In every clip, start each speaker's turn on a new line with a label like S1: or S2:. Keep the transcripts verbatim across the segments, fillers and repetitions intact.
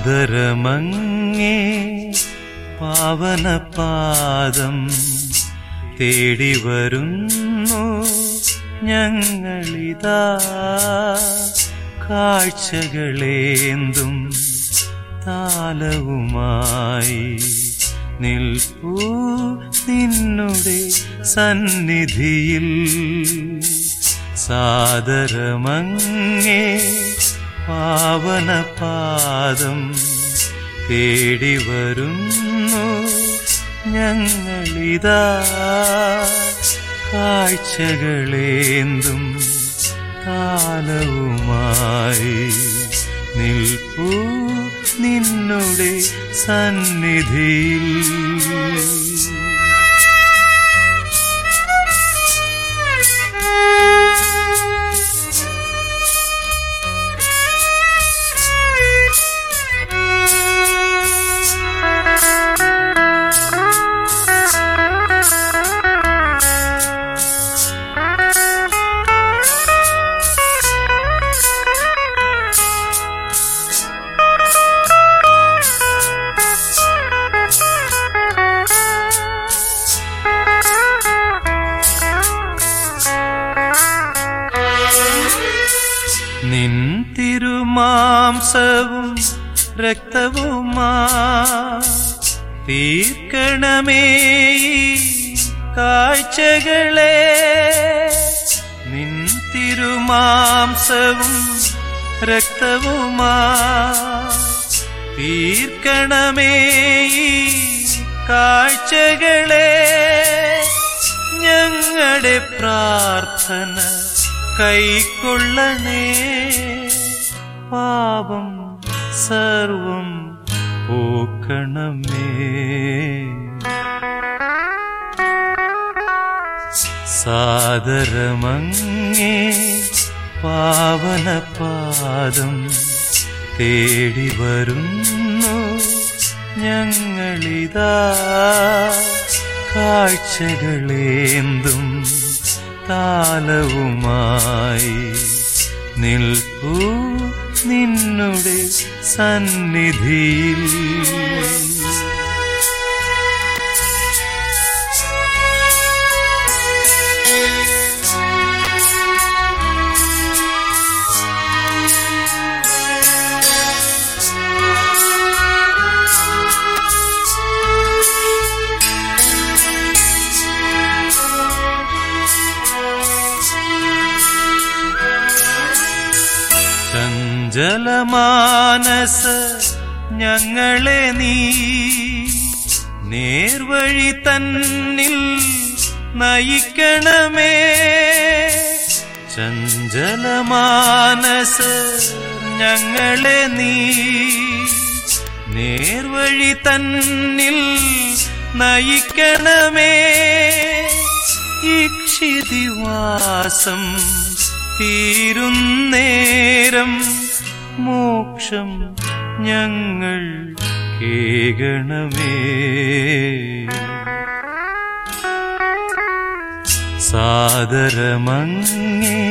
S1: സാദരമങ്ങേ പാവനപാദം തേടി വരുന്നു ഞങ്ങളിതാ. കാഴ്ചകളേന്തും താലവുമായി നിൽപ്പൂ നിന്നുടെ സന്നിധിയിൽ. സാദരമങ്ങേ പാവനപാദം തേടി വരുന്നു ഞങ്ങളിതാ. കാഴ്ചകളേന്തും താലവുമായി നിൽപ്പൂ നിന്നുടെ സന്നിധിയിൽ. നിൻ തിരുമാംസവും രക്തവുമാ തീർക്കണമേ കാഴ്ചകളെ. നിൻ തിരുമാംസവും രക്തവുമാ തീർക്കണമേ കാഴ്ചകളെ. ഞങ്ങളുടെ പ്രാർത്ഥന കൈക്കൊള്ളണേ. പാപം സർവം പോക്കണമേ. സാദരമങ്ങേ പാവനപാദം തേടി വരുന്നു ഞങ്ങളിതാ. കാഴ്ചകളേന്തും താലവുമായി നിൽപ്പൂ നിന്നുടെ സന്നിധിയിൽ. ചഞ്ചലമാനസ ഞങ്ങളെ നീ നേർവഴി തന്നിൽ നയിക്കണമേ. ചഞ്ചലമാനസ ഞങ്ങളെ നീ നേർവഴി തന്നിൽ നയിക്കണമേ. ഇക്ഷിതിവാസം തീരുന്നേരം മോക്ഷം ഞങ്ങൾ കേകണമേ. സാദരമങ്ങേ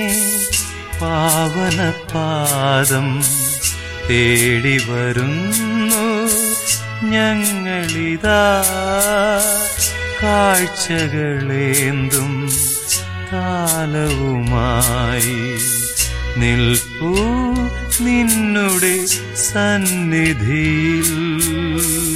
S1: പാവനപാദം തേടി വരുന്നു ഞങ്ങളിതാ. കാഴ്ചകളേന്തും താലവുമായി നിൽപ്പൂ നിന്നുടെ സന്നിധിയിൽ.